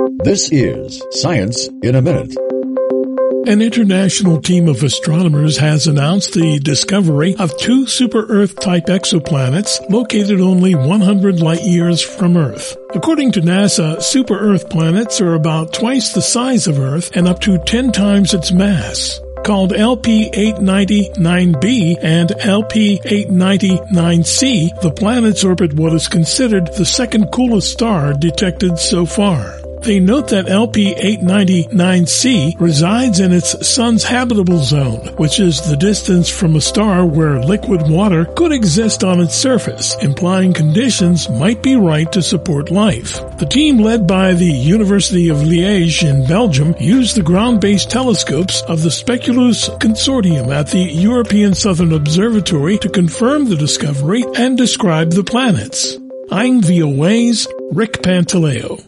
This is Science in a Minute. An international team of astronomers has announced the discovery of two super-Earth-type exoplanets located only 100 light-years from Earth. According to NASA, super-Earth planets are about twice the size of Earth and up to 10 times its mass. Called LP-890-9b and LP-890-9c, the planets orbit what is considered the second coolest star detected so far. They note that LP-890-9c resides in its sun's habitable zone, which is the distance from a star where liquid water could exist on its surface, implying conditions might be right to support life. The team, led by the University of Liège in Belgium, used the ground-based telescopes of the Speculus Consortium at the European Southern Observatory to confirm the discovery and describe the planets. I'm VOA's Rick Pantaleo.